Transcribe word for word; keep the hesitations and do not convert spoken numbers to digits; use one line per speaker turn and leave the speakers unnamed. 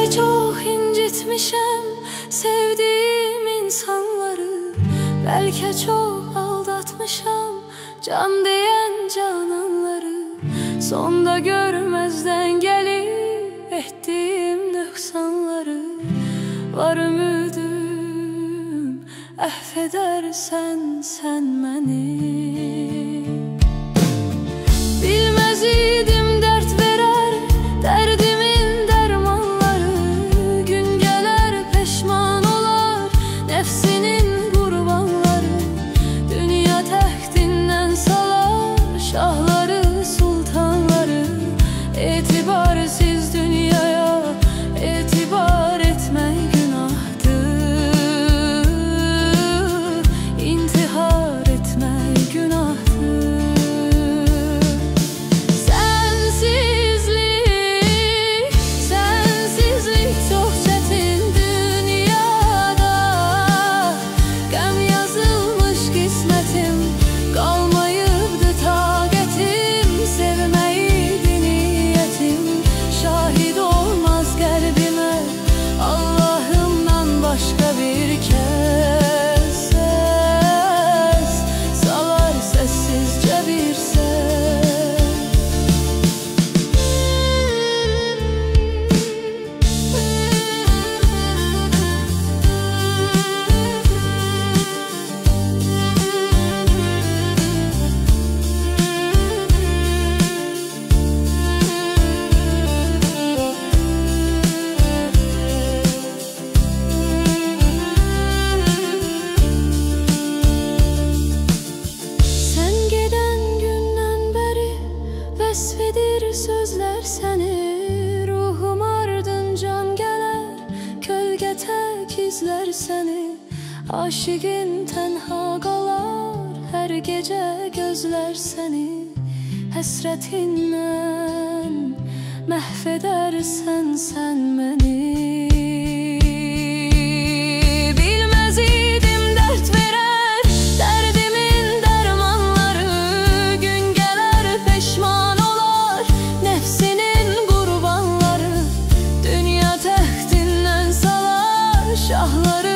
Belki çok incitmişem sevdiğim insanları, belki çok aldatmışam can diyen cananları. Sonda görmezden gelip ettiğim nöksanları. Var ümidim affedersen sen beni. Bilmez idim dert verer derdimin dermanları. Gün geler peşman olar nefsinin kurbanları. Dünya tehtinden salar şahları sultanları. İtibarsiz dünyaya itibar etme günahtır. İntihar etme günahtır. Sensizlik, sensizlik çok çetin dünyada. Gam yazılmış kismetim, kalmayıbdı taqetim. Sevmeydi niyetim, şahit olmaz kalbime Allah'ımdan başka bir kez. Ses salar sessizce bir ses. Sen giden günden beri vesfidir sözler seni. Ruhum ardıncan geler kölge tek izler seni. Aşıkın tenha kalar her gece gözler seni. Hasretinden mahvedersen sen beni. Bilmez idim dert verer derdimin dermanları. Gün geler peşman olar nefsinin kurbanları. Dünya tehtinden salar şahları